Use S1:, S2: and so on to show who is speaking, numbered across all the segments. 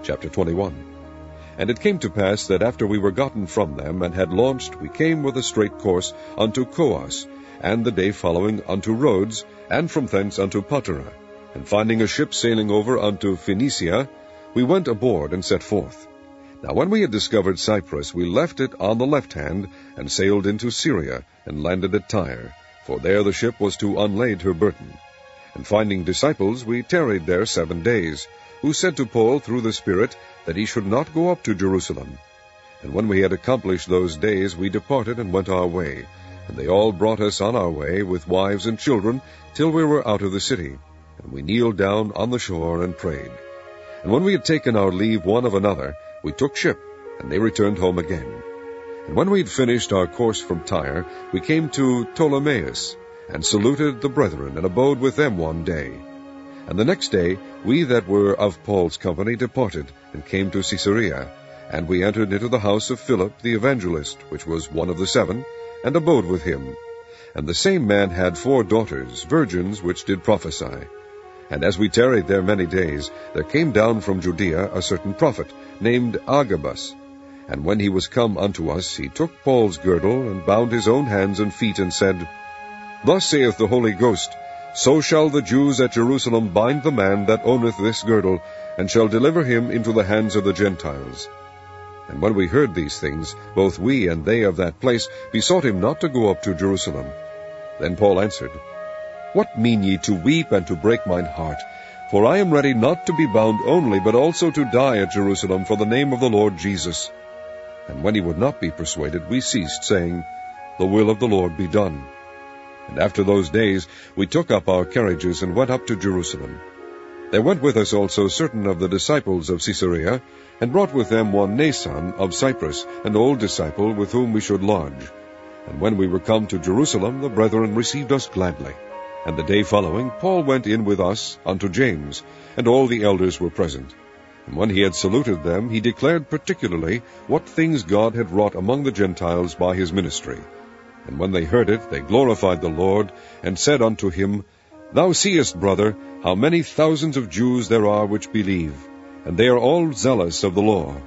S1: Chapter 21. And it came to pass that after we were gotten from them, and had launched, we came with a straight course unto Coos, and the day following unto Rhodes, and from thence unto Patara. And finding a ship sailing over unto Phoenicia, we went aboard and set forth. Now when we had discovered Cyprus, we left it on the left hand, and sailed into Syria, and landed at Tyre, for there the ship was to unlade her burden. And finding disciples, we tarried there 7 days, who said to Paul through the Spirit that he should not go up to Jerusalem. And when we had accomplished those days, we departed and went our way. And they all brought us on our way with wives and children, till we were out of the city. And we kneeled down on the shore and prayed. And when we had taken our leave one of another, we took ship, and they returned home again. And when we had finished our course from Tyre, we came to Ptolemais, and saluted the brethren, and abode with them 1 day. And the next day we that were of Paul's company departed, and came to Caesarea. And we entered into the house of Philip the evangelist, which was one of the 7, and abode with him. And the same man had 4 daughters, virgins, which did prophesy. And as we tarried there many days, there came down from Judea a certain prophet, named Agabus. And when he was come unto us, he took Paul's girdle, and bound his own hands and feet, and said, Thus saith the Holy Ghost, So shall the Jews at Jerusalem bind the man that owneth this girdle, and shall deliver him into the hands of the Gentiles. And when we heard these things, both we and they of that place besought him not to go up to Jerusalem. Then Paul answered, What mean ye to weep and to break mine heart? For I am ready not to be bound only, but also to die at Jerusalem for the name of the Lord Jesus. And when he would not be persuaded, we ceased, saying, The will of the Lord be done. And after those days we took up our carriages, and went up to Jerusalem. There went with us also certain of the disciples of Caesarea, and brought with them one Nason of Cyprus, an old disciple, with whom we should lodge. And when we were come to Jerusalem, the brethren received us gladly. And the day following Paul went in with us unto James, and all the elders were present. And when he had saluted them, he declared particularly what things God had wrought among the Gentiles by his ministry. And when they heard it, they glorified the Lord, and said unto him, Thou seest, brother, how many thousands of Jews there are which believe, and they are all zealous of the law.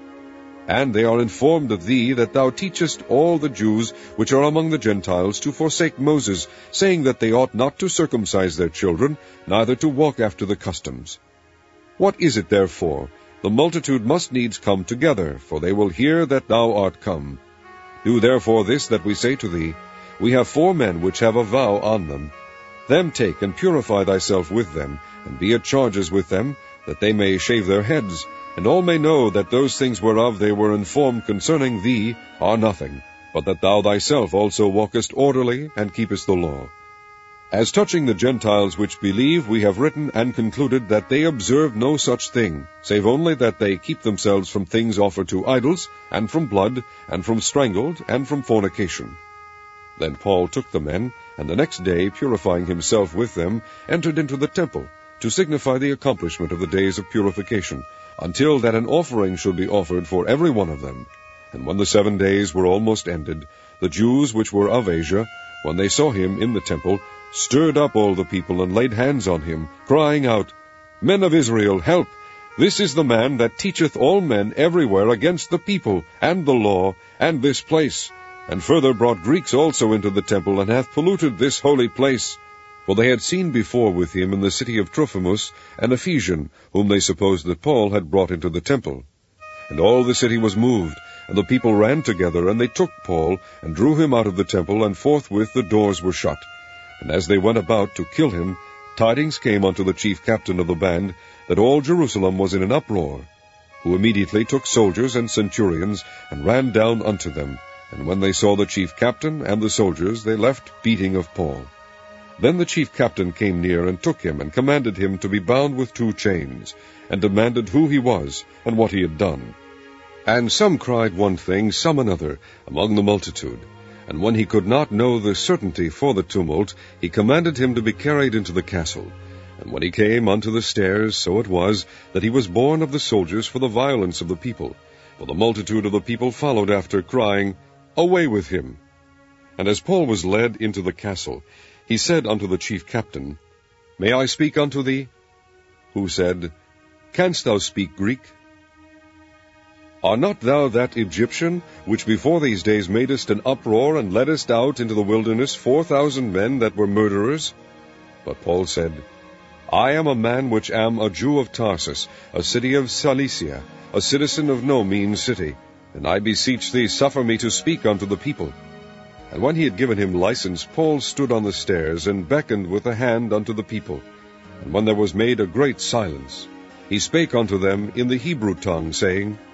S1: And they are informed of thee, that thou teachest all the Jews which are among the Gentiles to forsake Moses, saying that they ought not to circumcise their children, neither to walk after the customs. What is it therefore? The multitude must needs come together, for they will hear that thou art come. Do therefore this that we say to thee, We have 4 men which have a vow on them. Them take, and purify thyself with them, and be at charges with them, that they may shave their heads, and all may know that those things whereof they were informed concerning thee are nothing, but that thou thyself also walkest orderly, and keepest the law. As touching the Gentiles which believe, we have written and concluded that they observe no such thing, save only that they keep themselves from things offered to idols, and from blood, and from strangled, and from fornication. Then Paul took the men, and the next day, purifying himself with them, entered into the temple, to signify the accomplishment of the days of purification, until that an offering should be offered for every one of them. And when the 7 days were almost ended, the Jews which were of Asia, when they saw him in the temple, stirred up all the people, and laid hands on him, crying out, Men of Israel, help! This is the man that teacheth all men everywhere against the people, and the law, and this place, and further brought Greeks also into the temple, and hath polluted this holy place. For they had seen before with him in the city of Trophimus an Ephesian, whom they supposed that Paul had brought into the temple. And all the city was moved, and the people ran together, and they took Paul, and drew him out of the temple, and forthwith the doors were shut. And as they went about to kill him, tidings came unto the chief captain of the band, that all Jerusalem was in an uproar, who immediately took soldiers and centurions, and ran down unto them. And when they saw the chief captain and the soldiers, they left beating of Paul. Then the chief captain came near, and took him, and commanded him to be bound with 2 chains, and demanded who he was, and what he had done. And some cried one thing, some another, among the multitude. And when he could not know the certainty for the tumult, he commanded him to be carried into the castle. And when he came unto the stairs, so it was, that he was borne of the soldiers for the violence of the people. For the multitude of the people followed after, crying, Away with him! And as Paul was led into the castle, he said unto the chief captain, May I speak unto thee? Who said, Canst thou speak Greek? Art not thou that Egyptian, which before these days madest an uproar, and leddest out into the wilderness 4,000 men that were murderers? But Paul said, I am a man which am a Jew of Tarsus, a city of Cilicia, a citizen of no mean city, and I beseech thee, suffer me to speak unto the people. And when he had given him license, Paul stood on the stairs, and beckoned with the hand unto the people. And when there was made a great silence, he spake unto them in the Hebrew tongue, saying,